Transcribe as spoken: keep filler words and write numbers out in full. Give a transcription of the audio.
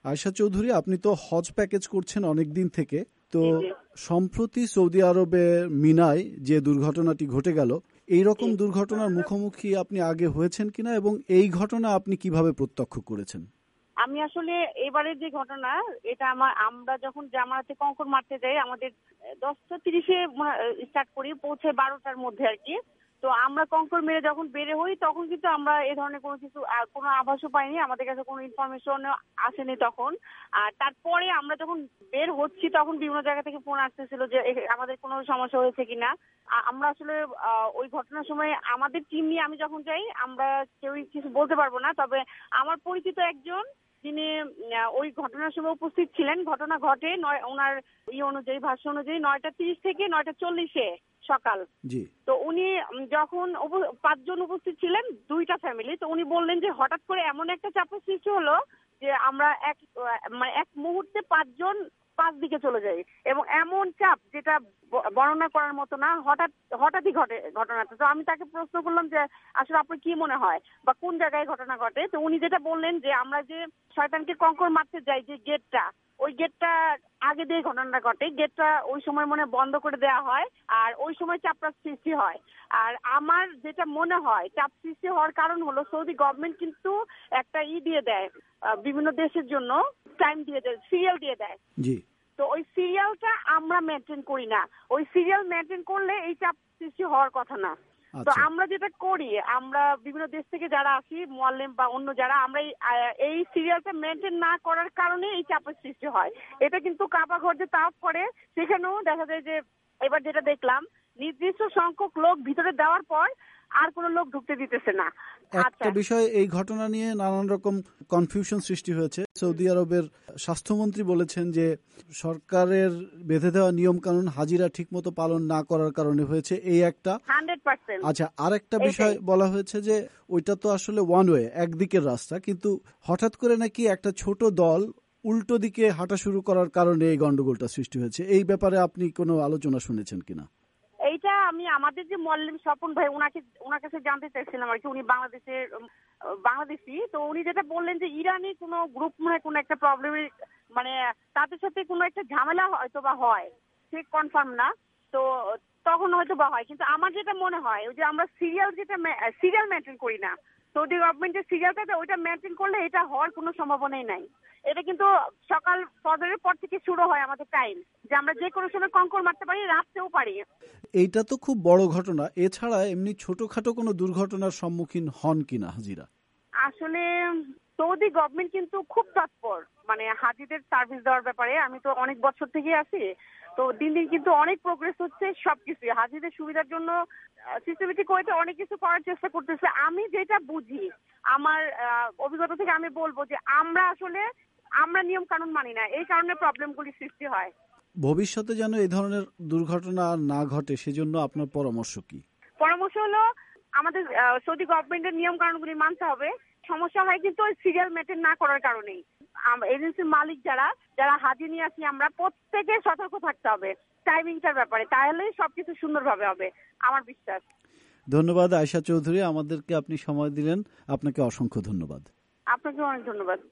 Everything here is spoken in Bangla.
আয়েশা চৌধুরী, আপনি তো হজ প্যাকেজ করছেন অনেক দিন থেকে, তো সম্প্রতি সৌদি আরবে মিনায় যে দুর্ঘটনাটি ঘটে গেল, এই রকম দুর্ঘটনার মুখোমুখি আপনি আগে হয়েছেন কিনা এবং এই ঘটনা আপনি কিভাবে প্রত্যক্ষ করেছেন? আমি আসলে এবারের যে ঘটনা, এটা আমার আমরা যখন জামারাতে কঙ্কর মারতে যাই, আমাদের দশটা তিরিশে স্টার্ট করি, পৌঁছে বারোটার মধ্যে আর কি। তো আমরা কঙ্কর মেরে যখন বের হই তখন কিন্তু আমরা এ ধরনের কোনো কিছু কোনো আভাসও পাইনি, আমাদের কাছে কোনো ইনফরমেশন আসেনি তখন। আর তারপরে আমরা যখন বের হচ্ছি তখন বিভিন্ন জায়গা থেকে ফোন আসতেছিল যে আমাদের কোনো সমস্যা হয়েছে কিনা। আমরা আসলে ওই ঘটনার সময় আমাদের টিম নিয়ে আমি যখন যাই, আমরা কেউই কিছু বলতে পারবো না। তবে আমার পরিচিত একজন যিনি ওই ঘটনার সময় উপস্থিত ছিলেন, ঘটনা ঘটে নয় ওনার ই অনুযায়ী ভাষ্য অনুযায়ী নয়টা তিরিশ থেকে নয়টা চল্লিশে সকাল। তো উনি যখন পাঁচজন উপস্থিত ছিলেন, দুইটা ফ্যামিলি, তো উনি বললেন যে হঠাৎ করে এমন একটা চাপের সৃষ্টি হলো যে আমরা এক মানে এক মুহূর্তে পাঁচজন পাঁচ দিকে চলে যাই, এবং এমন চাপ যেটা বর্ণনা করার মতো না, হঠাৎ হঠাৎই ঘটে ঘটনাটা। তো আমি তাকে প্রশ্ন করলাম যে আসলে আপনার কি মনে হয় বা কোন জায়গায় ঘটনা ঘটে। তো উনি যেটা বললেন যে আমরা যে শয়তানকে কঙ্কর মারতে যাই যে গেটটা, ওই গেটটা আগে দিয়ে ঘটনাটা ঘটে। গেটটা ওই সময় মনে বন্ধ করে দেওয়া হয়, আর ওই সময় চাপটা সৃষ্টি হয়। আর আমার যেটা মনে হয় চাপ সৃষ্টি হওয়ার কারণ হলো সৌদি গভর্নমেন্ট কিন্তু একটা ই দিয়ে দেয়, বিভিন্ন দেশের জন্য টাইম দিয়ে দেয়, সিরিয়াল দিয়ে দেয়। তো ওই সিরিয়ালটা আমরা মেনটেন করি না। ওই সিরিয়াল মেনটেন করলে এই চাপ সৃষ্টি হওয়ার কথা না। তো আমরা যেটা করি, আমরা বিভিন্ন দেশ থেকে যারা আসি, মুআল্লিম বা অন্য যারা, আমরা এই সিরিয়ালটা মেনটেন না করার কারণে এই চাপের সৃষ্টি হয়। এটা কিন্তু কাবা ঘর যে তাওয়াফ করে, সেখানেও দেখা যায় যে এবার যেটা দেখলাম, নির্দিষ্ট সংখ্যক লোক ভিতরে দেওয়ার পর আর কোনো লোক ঢুকতে দিতেছে না। একটা বিষয়, এই ঘটনা নিয়ে নানান রকম কনফিউশন সৃষ্টি হয়েছে। সৌদি আরবের স্বাস্থ্যমন্ত্রী বলেছেন যে সরকারের বেঁধে দেওয়া নিয়ম কানুন হাজিরা ঠিকমতো পালন না করার কারণে হয়েছে, এই একটা। আচ্ছা, আরেকটা বিষয় বলা হয়েছে যে ওইটা তো আসলে ওয়ান ওয়ে, একদিকের রাস্তা, কিন্তু হঠাৎ করে নাকি একটা ছোট দল উল্টো দিকে হাঁটা শুরু করার কারণে এই গন্ডগোলটা সৃষ্টি হয়েছে। এই ব্যাপারে আপনি কোনো আলোচনা শুনেছেন কিনা? এইটা আমি আমাদের যে মুআল্লিম স্বপন ভাই, ওনাকে ওনার কাছে জানতে চাইছিলাম আর কি। উনি বাংলাদেশের বাংলাদেশি, তো উনি যেটা বললেন যে ইরানি কোনো গ্রুপ মানে কোনো একটা প্রবলেমের মানে তাদের সাথে কোনো একটা ঝামেলা হয়তো বা হয়, ঠিক কনফার্ম না, তো তখন হয়তো বা হয়। কিন্তু আমার যেটা মনে হয় ওই যে আমরা সিরিয়াল যেটা সিরিয়াল মেনটেন করি না, সৌদি গভর্নমেন্টের সিরিয়ালটা ওইটা মেনটেন করলে এটা হওয়ার কোনো সম্ভাবনাই নাই। এটা কিন্তু সকাল ফজরের পর থেকে শুরু হয় আমাদের টাইম, যে আমরা যে কোনো সময় কঙ্কর মারতে পারি, রাখতেও পারি। এইটা তো খুব বড় ঘটনা। এছাড়া এমনি ছোটখাটো কোনো দুর্ঘটনার সম্মুখীন হন কিনা হাজিরা? আসলে সৌদি গভর্নমেন্ট কিন্তু খুব তৎপর মানে হাজিদের সার্ভিস দেওয়ার ব্যাপারে। আমি তো অনেক বছর থেকে আছি, তো দিন দিন কিন্তু অনেক প্রোগ্রেস হচ্ছে সবকিছু হাজিদের সুবিধার জন্য। সিস্টেমেটিক ওয়েতে অনেক কিছু করার চেষ্টা করতেছে। আমি যেটা বুঝি, আমার অভিজ্ঞতা থেকে আমি বলবো যে আমরা আসলে আমরা নিয়ম কানুন মানি না, এই কারণে প্রবলেমগুলি সৃষ্টি হয়। ভবিষ্যতে যেন এই ধরনের দুর্ঘটনা না ঘটে, সেজন্য আপনার পরামর্শ কি? পরামর্শ হলো আমাদের সৌদি গভর্নমেন্টের নিয়ম কানুনগুলি মানতে হবে। সমস্যা হয় কিন্তু ওই সিরিয়াল মেনটেন না করার কারণেই। এজেন্সির মালিক যারা যারা হাজি নিয়ে আসি, আমরা প্রত্যেকে সতর্ক থাকতে হবে টাইমিংটার ব্যাপারে, তাহলেই সবকিছু সুন্দরভাবে হবে আমার বিশ্বাস। ধন্যবাদ আয়েশা চৌধুরী, আমাদেরকে আপনি সময় দিলেন, আপনাকে অসংখ্য ধন্যবাদ। আপনাকে অনেক ধন্যবাদ।